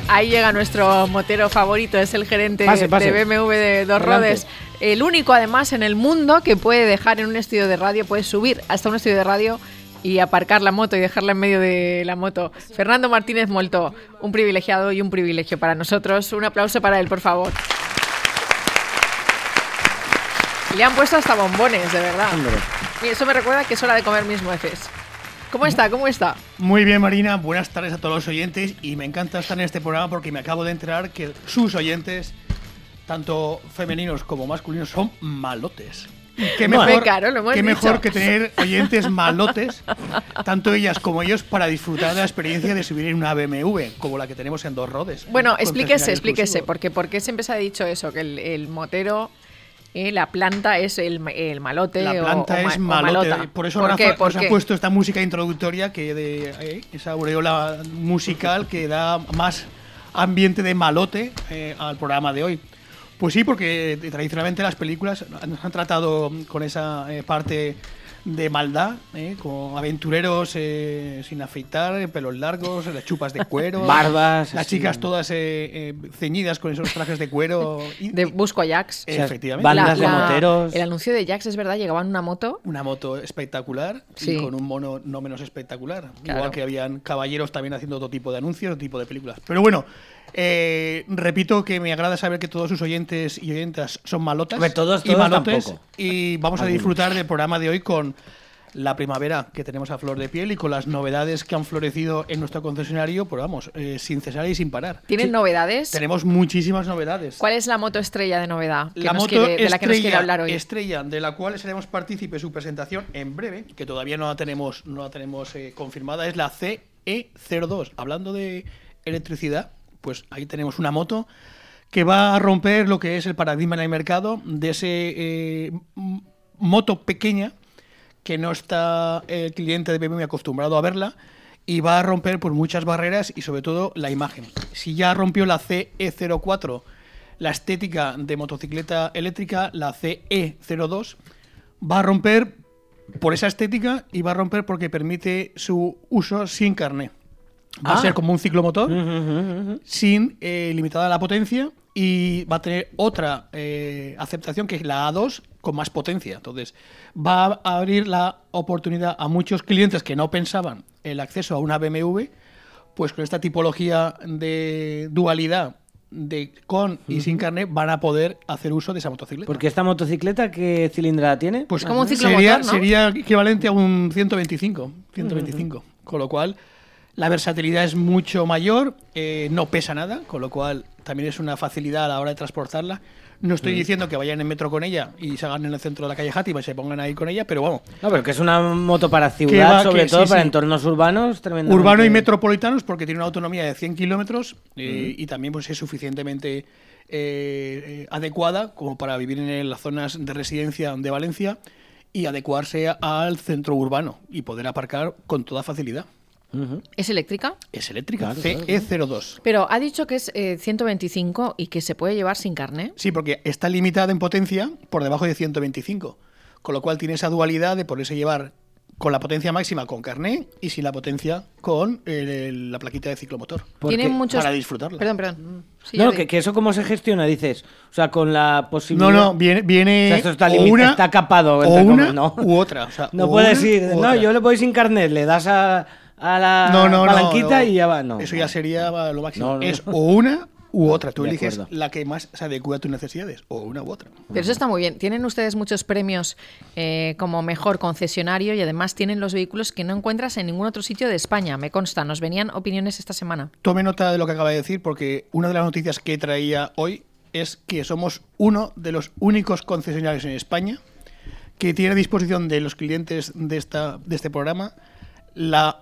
Ahí llega nuestro motero favorito, es el gerente de BMW de Dos Rodes. El único, además, en el mundo que puede dejar en un estudio de radio, puede subir hasta un estudio de radio y aparcar la moto y dejarla en medio de la moto. Fernando Martínez Molto, un privilegiado y un privilegio para nosotros. Un aplauso para él, por favor. Le han puesto hasta bombones, de verdad. Y eso me recuerda que es hora de comer mis nueces. ¿Cómo está? ¿Cómo está? Muy bien, Marina. Buenas tardes a todos los oyentes. Y me encanta estar en este programa porque me acabo de enterar que sus oyentes, tanto femeninos como masculinos, son malotes. Qué mejor que tener oyentes malotes, tanto ellas como ellos, para disfrutar de la experiencia de subir en una BMW, como la que tenemos en Dos Rodes. Bueno, explíquese, porque siempre se ha dicho eso, que el motero... la planta es el malote. La planta es malote. Por eso nos ha puesto esta música introductoria, esa aureola musical que da más ambiente de malote al programa de hoy. Pues sí, porque tradicionalmente las películas nos han tratado con esa parte de maldad, con aventureros sin afeitar, pelos largos, las chupas de cuero, barbas, las chicas todas ceñidas con esos trajes de cuero. De Busco a Jax. Efectivamente. Bandas de moteros. El anuncio de Jax, es verdad, llegaba en una moto. Una moto espectacular, sí. Y con un mono no menos espectacular. Claro. Igual que habían caballeros también haciendo otro tipo de anuncios, otro tipo de películas. Pero bueno, repito que me agrada saber que todos sus oyentes y oyentas son malotas. Todos y malotes. Tampoco. Y vamos a disfrutar del programa de hoy con la primavera que tenemos a flor de piel y con las novedades que han florecido en nuestro concesionario, pues vamos, sin cesar y sin parar. ¿Tienen novedades? Tenemos muchísimas novedades. ¿Cuál es la moto estrella de novedad de la que nos quiere hablar hoy? Estrella, de la cual seremos partícipes su presentación en breve, que todavía no la tenemos confirmada, es la CE02. Hablando de electricidad, pues ahí tenemos una moto que va a romper lo que es el paradigma en el mercado de ese moto pequeña que no está el cliente de BMW acostumbrado a verla, y va a romper pues muchas barreras y sobre todo la imagen. Si ya rompió la CE04 la estética de motocicleta eléctrica, la CE02 va a romper por esa estética y va a romper porque permite su uso sin carné. Va a ser como un ciclomotor, sin limitada la potencia, y va a tener otra aceptación que es la A2 con más potencia. Entonces va a abrir la oportunidad a muchos clientes que no pensaban el acceso a una BMW, pues con esta tipología de dualidad de con y sin carné van a poder hacer uso de esa motocicleta. Porque esta motocicleta, ¿qué cilindrada tiene? Pues como un ciclomotor, ¿no? Sería equivalente a un 125, con lo cual la versatilidad es mucho mayor, no pesa nada, con lo cual también es una facilidad a la hora de transportarla. No estoy diciendo que vayan en metro con ella y se hagan en el centro de la calle Játiva y se pongan ahí con ella, pero vamos. No, pero que es una moto para ciudad, sobre todo para entornos urbanos, tremendamente. Urbanos y metropolitanos, porque tiene una autonomía de 100 kilómetros y también pues es suficientemente adecuada como para vivir en las zonas de residencia de Valencia y adecuarse al centro urbano y poder aparcar con toda facilidad. ¿Es eléctrica? Es eléctrica, CE02. Pero ha dicho que es 125 y que se puede llevar sin carné. Sí, porque está limitada en potencia por debajo de 125, con lo cual tiene esa dualidad de poderse llevar con la potencia máxima con carné y sin la potencia con la plaquita de ciclomotor. Tienen muchos... Para disfrutarla. Perdón. Sí, no, que eso cómo se gestiona, dices. O sea, con la posibilidad... No, viene o sea, esto está está capado. O una u otra. O sea, no puedes ir... No, yo le voy sin carnet, le das a la palanquita y ya va. No, eso ya sería lo máximo. No. Es o una u otra. Tú De eliges acuerdo. la que más se adecue a tus necesidades, o una u otra. Pero eso está muy bien. Tienen ustedes muchos premios como mejor concesionario y además tienen los vehículos que no encuentras en ningún otro sitio de España. Me consta, nos venían opiniones esta semana. Tome nota de lo que acaba de decir, porque una de las noticias que traía hoy es que somos uno de los únicos concesionarios en España que tiene a disposición de los clientes de este programa la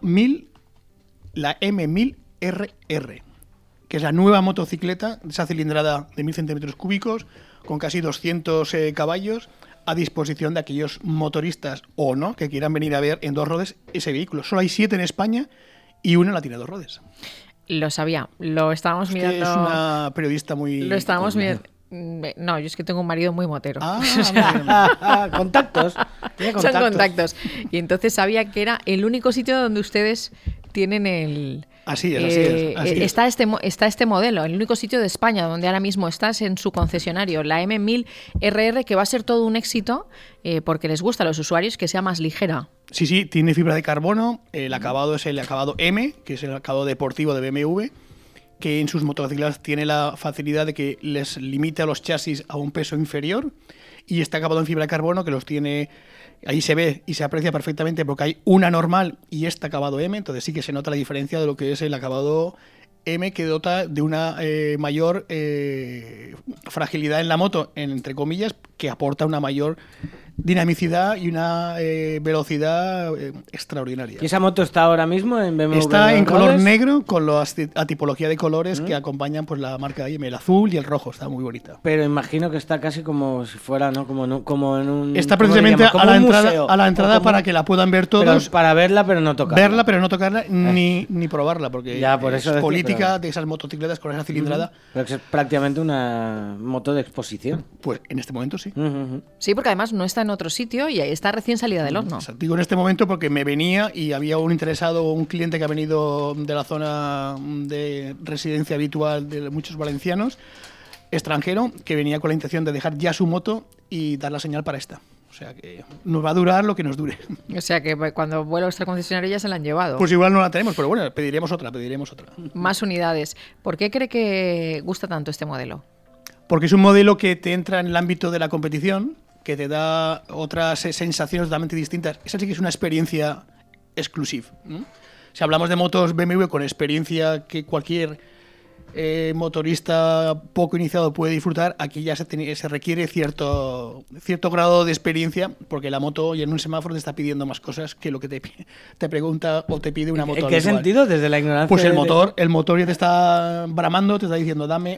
M1000RR, que es la nueva motocicleta, esa cilindrada de 1000 centímetros cúbicos, con casi 200 caballos, a disposición de aquellos motoristas o no que quieran venir a ver en Dos Rodes ese vehículo. Solo hay 7 en España y una la tiene Dos Rodes. Lo sabía, lo estábamos mirando. Es una periodista muy... Lo estábamos mirando. No, yo es que tengo un marido muy motero. Contactos. Son contactos. Y entonces sabía que era el único sitio donde ustedes tienen el Así es. Está este modelo, el único sitio de España donde ahora mismo estás en su concesionario, la M1000RR, que va a ser todo un éxito porque les gusta a los usuarios que sea más ligera. Sí, tiene fibra de carbono, el acabado es el acabado M, que es el acabado deportivo de BMW, que en sus motocicletas tiene la facilidad de que les limite a los chasis a un peso inferior, y está acabado en fibra de carbono que los tiene... Ahí se ve y se aprecia perfectamente porque hay una normal y este acabado M, entonces sí que se nota la diferencia de lo que es el acabado M, que dota de una mayor fragilidad en la moto, entre comillas, que aporta una mayor dinamicidad y una velocidad extraordinaria. ¿Y esa moto está ahora mismo en BMW? Está en color negro con la tipología de colores que acompañan pues la marca de IM, el azul y el rojo, está muy bonita. Pero imagino que está casi como si fuera, ¿no? Como en un... Está precisamente a la entrada para que la puedan ver todos. Pero para verla pero no tocarla. Verla pero no tocarla ni probarla, porque ya, por eso es política de esas motocicletas con esa cilindrada. Pero es prácticamente una moto de exposición. Pues en este momento sí. Sí, porque además no está en otro sitio y está recién salida del horno. Digo en este momento porque me venía y había un interesado, un cliente que ha venido de la zona de residencia habitual de muchos valencianos, extranjero, que venía con la intención de dejar ya su moto y dar la señal para esta. O sea que nos va a durar lo que nos dure. O sea que cuando vuelva a vuestra concesionaria ya se la han llevado. Pues igual no la tenemos, pero bueno, pediremos otra. Más unidades. ¿Por qué cree que gusta tanto este modelo? Porque es un modelo que te entra en el ámbito de la competición, que te da otras sensaciones totalmente distintas. Esa sí que es una experiencia exclusiva, ¿no? Si hablamos de motos BMW con experiencia que cualquier motorista poco iniciado puede disfrutar, aquí ya se requiere cierto grado de experiencia, porque la moto y en un semáforo te está pidiendo más cosas que lo que te pregunta o te pide una moto. ¿En qué sentido? Desde la ignorancia. Pues el motor ya te está bramando, te está diciendo dame,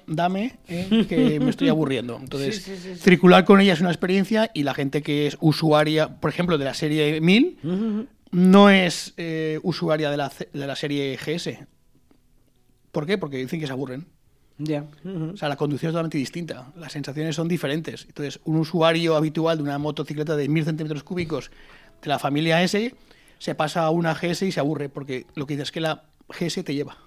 que me estoy aburriendo. Entonces, sí. Circular con ella es una experiencia, y la gente que es usuaria, por ejemplo, de la serie 1000, no es usuaria de la serie GS. ¿Por qué? Porque dicen que se aburren. Ya. O sea, la conducción es totalmente distinta. Las sensaciones son diferentes. Entonces, un usuario habitual de una motocicleta de 1000 centímetros cúbicos de la familia S se pasa a una GS y se aburre, porque lo que dice es que la GS te lleva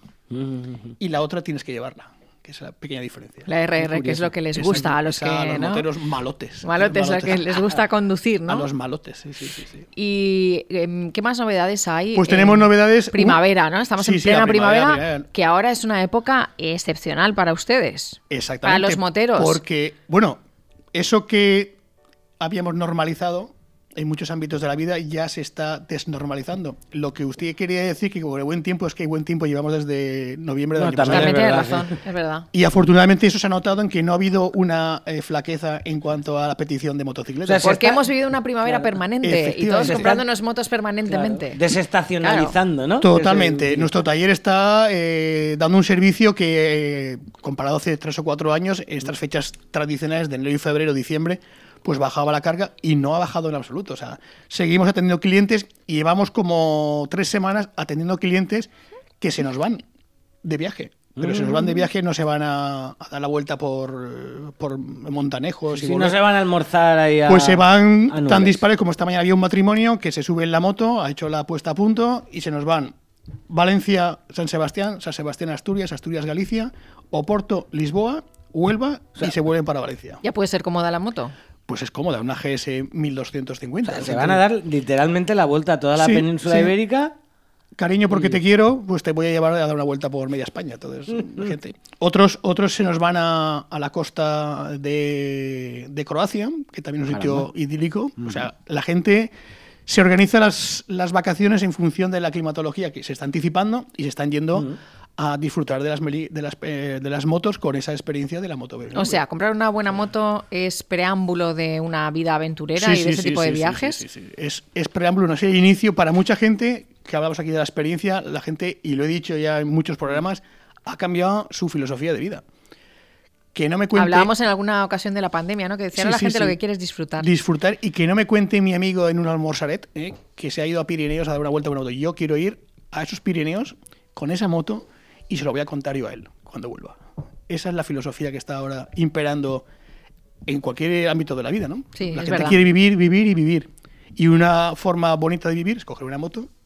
y la otra tienes que llevarla, que es la pequeña diferencia. La RR, que es lo que les gusta a los moteros malotes. Malotes, lo que les gusta conducir, ¿no? A los malotes, sí. ¿Y qué más novedades hay? Pues tenemos novedades... Primavera, ¿no? Estamos en plena primavera, que ahora es una época excepcional para ustedes. Exactamente. Para los moteros. Porque, bueno, eso que habíamos normalizado en muchos ámbitos de la vida ya se está desnormalizando. Lo que usted quería decir que con el buen tiempo es que hay buen tiempo, llevamos desde noviembre del año pasado. También tiene razón, es verdad. Y afortunadamente eso se ha notado en que no ha habido una flaqueza en cuanto a la petición de motocicletas. O sea, porque hemos vivido una primavera permanente y todos comprándonos motos permanentemente. Claro. Desestacionalizando, ¿no? Totalmente. Nuestro taller está dando un servicio que, comparado hace 3 o 4 años, estas fechas tradicionales de enero y febrero, diciembre, pues bajaba la carga y no ha bajado en absoluto. O sea, seguimos atendiendo clientes y llevamos como 3 semanas atendiendo clientes que se nos van de viaje. Pero se nos van de viaje, no se van a dar la vuelta por Montanejos. Si no se van a almorzar ahí pues se van tan dispares como esta mañana había un matrimonio que se sube en la moto, ha hecho la puesta a punto y se nos van Valencia, San Sebastián, Asturias, Galicia, Oporto, Lisboa, Huelva, y se vuelven para Valencia. ¿Ya puede ser cómoda la moto? Pues es cómoda, una GS 1250. O sea, se van a dar literalmente la vuelta a toda la península ibérica. Cariño, porque te quiero, pues te voy a llevar a dar una vuelta por media España. Entonces, gente. Otros se nos van a la costa de Croacia, que también es un sitio idílico. O sea, la gente se organiza las vacaciones en función de la climatología que se está anticipando y se están yendo a disfrutar de las motos con esa experiencia de la moto BMW. O sea, comprar una buena moto es preámbulo de una vida aventurera y de ese tipo de viajes. Sí. Es preámbulo, no sé, inicio para mucha gente, que hablamos aquí de la experiencia, la gente, y lo he dicho ya en muchos programas, ha cambiado su filosofía de vida. Que no me cuente... Hablábamos en alguna ocasión de la pandemia, ¿no? Que decían a la gente lo que quiere es disfrutar. Disfrutar, y que no me cuente mi amigo en un almorzaret que se ha ido a Pirineos a dar una vuelta con moto. Yo quiero ir a esos Pirineos con esa moto y se lo voy a contar yo a él cuando vuelva. Esa es la filosofía que está ahora imperando en cualquier ámbito de la vida, ¿no? Sí, la es gente verdad. quiere vivir. Y una forma bonita de vivir es coger una moto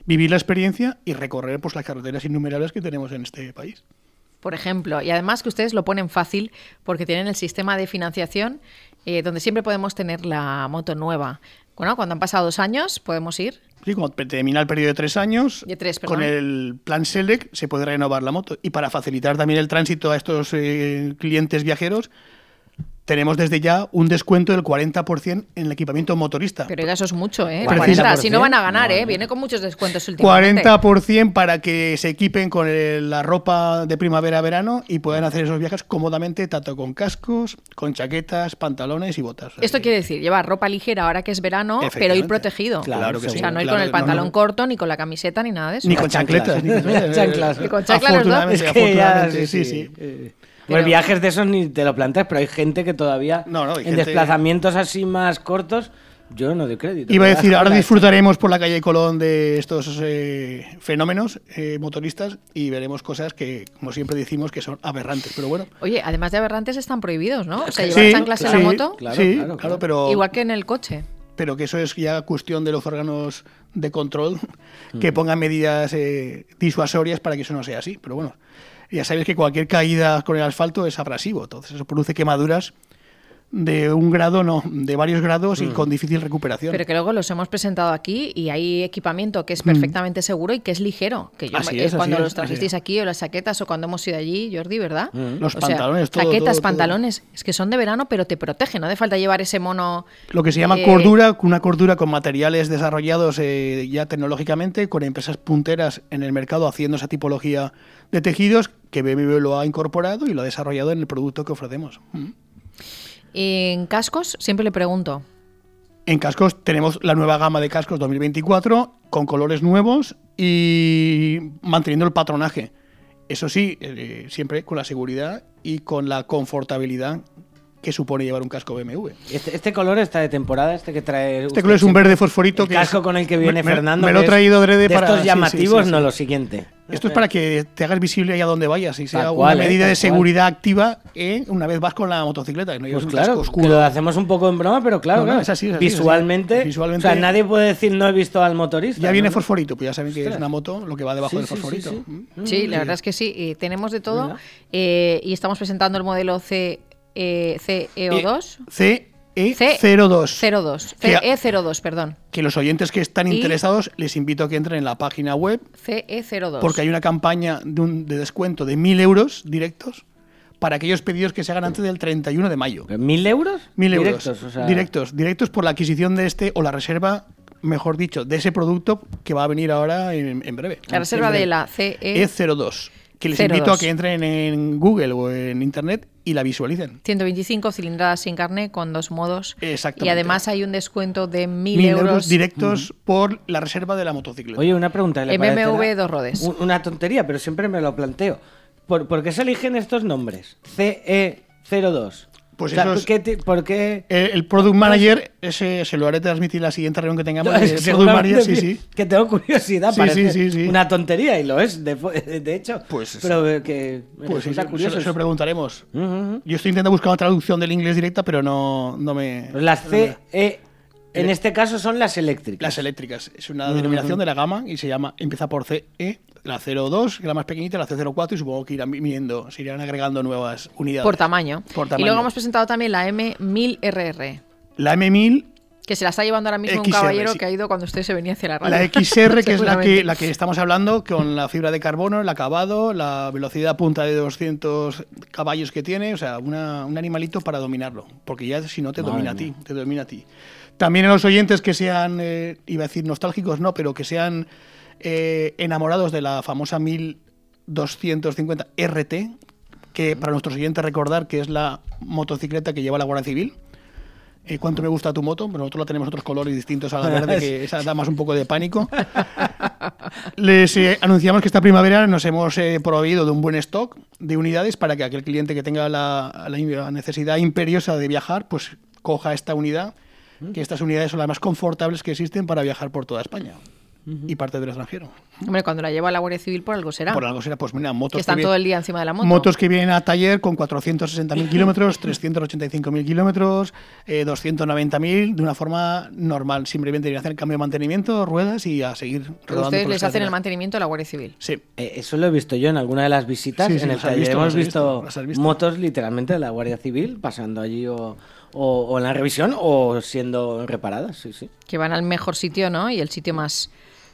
vivir la experiencia y recorrer pues las carreteras innumerables que tenemos en este país. Por ejemplo, y además que ustedes lo ponen fácil porque tienen el sistema de financiación donde siempre podemos tener la moto nueva. Bueno, cuando han pasado 2 años podemos ir. Sí, cuando termina el periodo de 3 años, con el plan Select se puede renovar la moto. Y para facilitar también el tránsito a estos clientes viajeros, tenemos desde ya un descuento del 40% en el equipamiento motorista. Pero eso es mucho, ¿eh? 40%. Si no van a ganar, ¿eh? Viene con muchos descuentos últimamente. 40% para que se equipen con la ropa de primavera-verano y puedan hacer esos viajes cómodamente, tanto con cascos, con chaquetas, pantalones y botas. Esto quiere decir llevar ropa ligera ahora que es verano, pero ir protegido. Claro que sí. O sea, no ir con el pantalón corto, ni con la camiseta, ni nada de eso. Ni con chancletas. Ni con chanclas. Ni con chanclas los dos. Es que ya, sí. Pues viajes de esos ni te lo planteas, pero hay gente que todavía en desplazamientos así más cortos, yo no doy crédito. Iba a decir, ahora disfrutaremos por la calle Colón de estos fenómenos motoristas y veremos cosas que, como siempre decimos, que son aberrantes, pero bueno. Oye, además de aberrantes están prohibidos, ¿no? O sea, llevar chanclas en la moto. Claro, pero... Igual que en el coche. Pero que eso es ya cuestión de los órganos de control que pongan medidas disuasorias para que eso no sea así, pero bueno. Ya sabéis que cualquier caída con el asfalto es abrasivo, entonces eso produce quemaduras de 1 grado, no, de varios grados y con difícil recuperación. Pero que luego los hemos presentado aquí y hay equipamiento que es perfectamente seguro y que es ligero. Que yo, cuando los trajisteis aquí, o las chaquetas, o cuando hemos ido allí, Jordi, ¿verdad? Los pantalones, todo. Chaquetas, pantalones, es que son de verano, pero te protegen, no hace falta llevar ese mono... Lo que se llama cordura, una cordura con materiales desarrollados ya tecnológicamente, con empresas punteras en el mercado haciendo esa tipología de tejidos, que BMW lo ha incorporado y lo ha desarrollado en el producto que ofrecemos. En cascos, siempre le pregunto. En cascos tenemos la nueva gama de cascos 2024 con colores nuevos y manteniendo el patronaje. Eso sí, siempre con la seguridad y con la confortabilidad que supone llevar un casco BMW. Este color está de temporada, que trae... Este color es un verde fosforito. El casco con el que viene Fernando. Me lo he traído adrede para... estos llamativos, no lo siguiente. Esto es para que te hagas visible allá donde vayas y sea una medida de seguridad activa una vez vas con la motocicleta. No pues claro, oscuro. Que lo hacemos un poco en broma, pero claro, es así, visualmente, o sea, nadie puede decir no he visto al motorista. Ya viene fosforito, pues ya saben que es una moto lo que va debajo del fosforito. Sí, la verdad es que sí. Tenemos de todo y estamos presentando el modelo CE02. CE02. CE02, perdón. Que los oyentes que están interesados les invito a que entren en la página web. CE02. Porque hay una campaña de descuento de 1.000 euros directos para aquellos pedidos que se hagan antes del 31 de mayo. ¿1.000 euros? 1.000 euros. Directos, o sea... directos por la adquisición de o la reserva, mejor dicho, de ese producto que va a venir ahora en breve. La reserva de la CE02. Que les invito a que entren en Google o en Internet y la visualicen. 125 cilindradas sin carné con 2 modos. Exactamente. Y además hay un descuento de 1.000 euros directos por la reserva de la motocicleta. Oye, una pregunta. ¿Le BMW 2 rodes. Una tontería, pero siempre me lo planteo. ¿Por qué se eligen estos nombres? CE02. Pues o sea, eso ¿por qué? El Product Manager, ese se lo haré transmitir en la siguiente reunión que tengamos. El Product Manager, sí. Que tengo curiosidad, parece sí. Una tontería, y lo es, de hecho. Pues pero que pues sí, curioso. Se lo preguntaremos. Yo estoy intentando buscar una traducción del inglés directa, pero no me... Las CE... En este caso son las eléctricas. Las eléctricas. Es una denominación de la gama y empieza por CE, la 02, que es la más pequeñita, la C04, y supongo que se irán agregando nuevas unidades. Por tamaño. Y luego hemos presentado también la M1000RR. La M1000... Que se la está llevando ahora mismo XR, un caballero que ha ido cuando usted se venía hacia la radio. La XR, que es la que estamos hablando, con la fibra de carbono, el acabado, la velocidad punta de 200 caballos que tiene, o sea, un animalito para dominarlo, porque ya si no te domina a ti. También a los oyentes que sean, iba a decir nostálgicos, no, pero que sean enamorados de la famosa 1250 RT, que para nuestros oyentes recordar que es la motocicleta que lleva la Guardia Civil. ¿Cuánto me gusta tu moto? Bueno, nosotros la tenemos otros colores distintos a la verde, que esa da más un poco de pánico. Les anunciamos que esta primavera nos hemos proveído de un buen stock de unidades para que aquel cliente que tenga la necesidad imperiosa de viajar, pues coja esta unidad, que estas unidades son las más confortables que existen para viajar por toda España. y parte del extranjero. Hombre, cuando la lleva a la Guardia Civil por algo será. Por algo será, pues mira, motos que están todo el día encima de la moto. Motos que vienen a taller con 460.000 kilómetros, 385.000 kilómetros, 290.000 de una forma normal. Simplemente vienen a hacer el cambio de mantenimiento, ruedas y a seguir rodando. ¿Ustedes les hacen el mantenimiento a la Guardia Civil? Sí. Eso lo he visto yo en alguna de las visitas. Sí, en el taller hemos visto motos literalmente de la Guardia Civil pasando allí o en la revisión o siendo reparadas, sí. Que van al mejor sitio, ¿no? Y el sitio más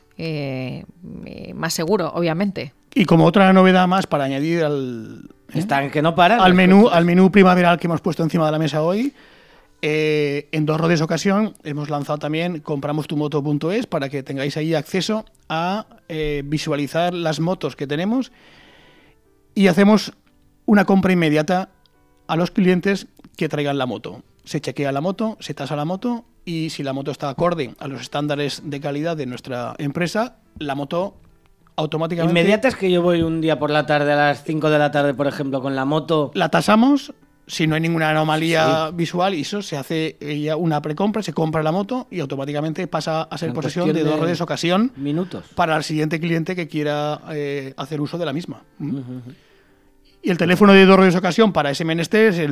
seguro, obviamente. Y como otra novedad más para añadir al menú primaveral que hemos puesto encima de la mesa hoy, en Dos Rodes Ocasión hemos lanzado también compramostumoto.es para que tengáis ahí acceso a visualizar las motos que tenemos y hacemos una compra inmediata a los clientes que traigan la moto. Se chequea la moto, se tasa la moto y si la moto está acorde a los estándares de calidad de nuestra empresa, la moto automáticamente... Inmediata es que yo voy un día por la tarde a las 5 de la tarde, por ejemplo, con la moto... La tasamos, si no hay ninguna anomalía visual, y eso se hace ya una precompra, se compra la moto y automáticamente pasa a ser posesión de Dos Rodes Ocasión minutos para el siguiente cliente que quiera hacer uso de la misma. Y el teléfono de Dos Rodes Ocasión para ese menester es el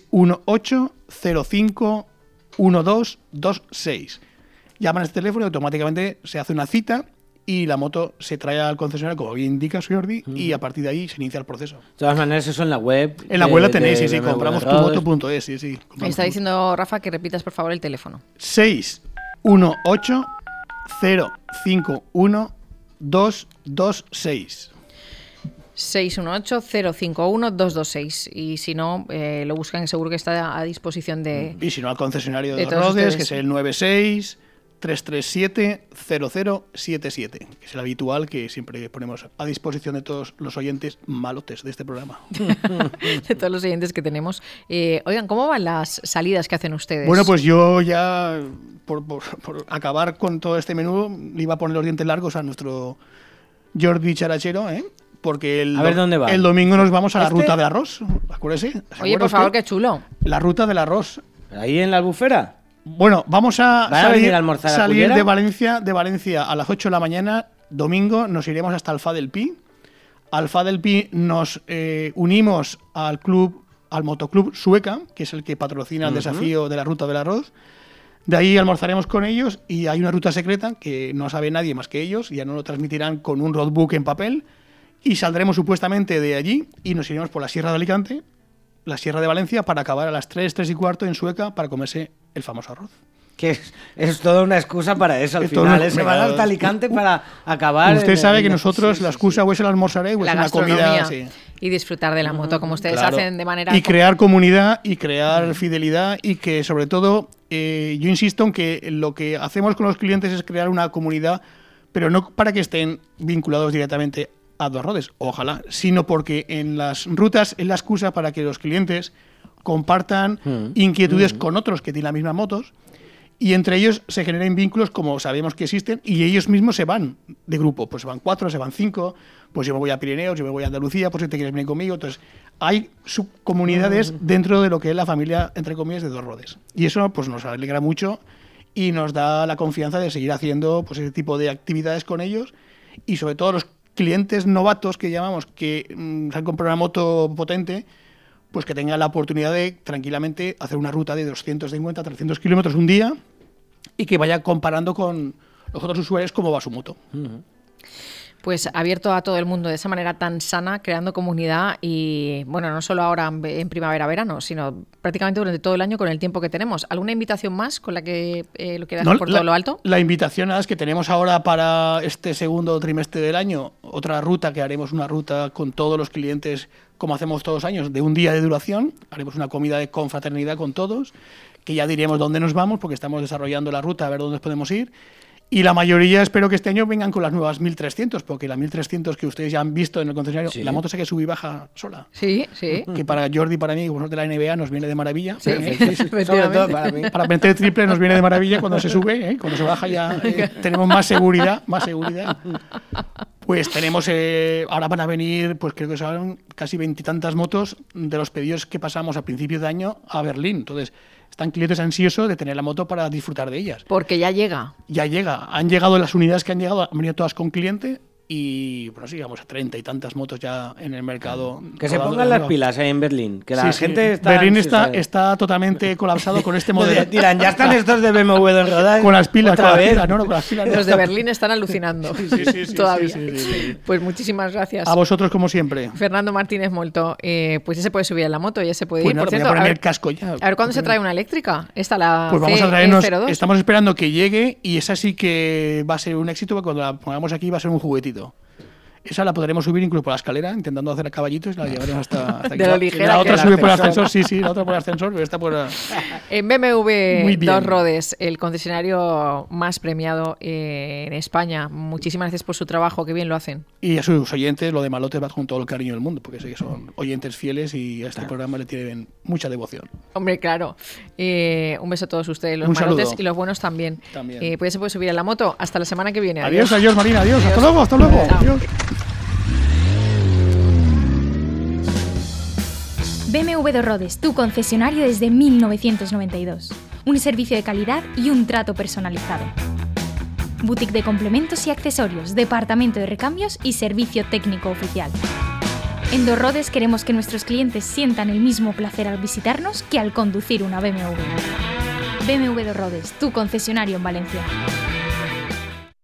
618-05-1226. Llaman a este teléfono y automáticamente se hace una cita y la moto se trae al concesionario, como bien indica Jordi, y a partir de ahí se inicia el proceso. De todas maneras, eso en la web. En la web lo tenéis, sí, compramostumoto.es, sí. Me está diciendo Rafa que repitas, por favor, el teléfono. 618-05-1226. 618-051-226 y si no, lo buscan, seguro que está a disposición de... Y si no, al concesionario de Dos Rodes, que es el 96-337-0077, que es el habitual que siempre ponemos a disposición de todos los oyentes malotes de este programa. De todos los oyentes que tenemos. Oigan, ¿cómo van las salidas que hacen ustedes? Bueno, pues yo ya, por acabar con todo este menú, le iba a poner los dientes largos a nuestro Jordi Charachero, porque el domingo nos vamos a la ruta del arroz, acuérdese. Oye, por favor, qué chulo. La ruta del arroz. ¿Ahí en la Albufera? Bueno, vamos a salir de Valencia a las 8 de la mañana. Domingo nos iremos hasta Alfá del Pi. Alfá del Pi nos unimos al motoclub Sueca, que es el que patrocina el desafío de la ruta del arroz. De ahí almorzaremos con ellos y hay una ruta secreta que no sabe nadie más que ellos. Ya no lo transmitirán con un roadbook en papel. Y saldremos supuestamente de allí y nos iremos por la Sierra de Alicante, la Sierra de Valencia, para acabar a las 3:15 en Sueca para comerse el famoso arroz. Que es toda una excusa para eso al final. Se van hasta Alicante para acabar. Usted sabe que nosotros la excusa o es el almorzaré o es una comida. Sí. Y disfrutar de la moto como ustedes hacen de manera... Y crear comunidad y crear fidelidad y que sobre todo, yo insisto en que lo que hacemos con los clientes es crear una comunidad, pero no para que estén vinculados directamente a Dos Rodes, ojalá, sino porque en las rutas es la excusa para que los clientes compartan inquietudes con otros que tienen las mismas motos y entre ellos se generen vínculos como sabemos que existen y ellos mismos se van de grupo, pues se van 4, se van 5, pues yo me voy a Pirineos, yo me voy a Andalucía, pues si te quieres venir conmigo, entonces hay subcomunidades dentro de lo que es la familia, entre comillas, de Dos Rodes y eso pues nos alegra mucho y nos da la confianza de seguir haciendo pues ese tipo de actividades con ellos y sobre todo los clientes novatos que llamamos que se han comprado una moto potente, pues que tengan la oportunidad de tranquilamente hacer una ruta de 250, 300 kilómetros un día y que vaya comparando con los otros usuarios cómo va su moto. Pues abierto a todo el mundo de esa manera tan sana, creando comunidad y, bueno, no solo ahora en primavera-verano, sino prácticamente durante todo el año con el tiempo que tenemos. ¿Alguna invitación más con la que lo quieras por todo lo alto? La invitación es que tenemos ahora para este segundo trimestre del año otra ruta, que haremos una ruta con todos los clientes, como hacemos todos los años, de un día de duración. Haremos una comida de confraternidad con todos, que ya diremos dónde nos vamos, porque estamos desarrollando la ruta, a ver dónde podemos ir. Y la mayoría espero que este año vengan con las nuevas 1300, porque la 1300 que ustedes ya han visto en el concesionario, la moto sé que sube y baja sola. Sí, sí. Que para Jordi y para mí, como de la NBA, nos viene de maravilla. Sí, sobre todo para mí. Para meter triple nos viene de maravilla cuando se sube, cuando se baja ya tenemos más seguridad. Pues tenemos, ahora van a venir, pues creo que son casi 20 y tantas motos de los pedidos que pasamos a principios de año a Berlín. Entonces, están clientes ansiosos de tener la moto para disfrutar de ellas. Porque ya llega. Ya llega. Han llegado las unidades que han llegado, han venido todas con cliente. Y bueno, sí, vamos a 30 y tantas motos ya en el mercado. Que se pongan las pilas en Berlín. Que la gente está. Berlín está totalmente colapsado con este modelo. Dirán, ya están estos de BMW de rodar. Con las pilas, con las pilas. Los de Berlín están alucinando. Todavía. Pues muchísimas gracias. A vosotros, como siempre. Fernando Martínez Molto. Pues ya se puede subir a la moto, ya se puede ir. Por cierto, voy a poner el casco ya. A ver cuándo se trae una eléctrica. Esta la. Pues vamos a traernos. Estamos esperando que llegue y esa sí que va a ser un éxito. Porque cuando la pongamos aquí va a ser un juguetito. Esa la podremos subir incluso por la escalera, intentando hacer a caballitos y la llevaremos hasta aquí. De lo ligera la otra sube por el ascensor, sí, la otra por el ascensor, pero esta por... En BMW Dos Rodes, el concesionario más premiado en España. Muchísimas gracias por su trabajo, qué bien lo hacen. Y a sus oyentes, lo de Malote va con todo el cariño del mundo, porque sé que son oyentes fieles y a este programa le tienen mucha devoción. Hombre, claro. Un beso a todos ustedes, los malotes y los buenos también. Pues ya se puede subir a la moto. Hasta la semana que viene. Adiós, Marina, adiós. Hasta luego. Adiós. BMW Dos Rodes, tu concesionario desde 1992. Un servicio de calidad y un trato personalizado. Boutique de complementos y accesorios, departamento de recambios y servicio técnico oficial. En Dos Rodes queremos que nuestros clientes sientan el mismo placer al visitarnos que al conducir una BMW. BMW Dos Rodes, tu concesionario en Valencia.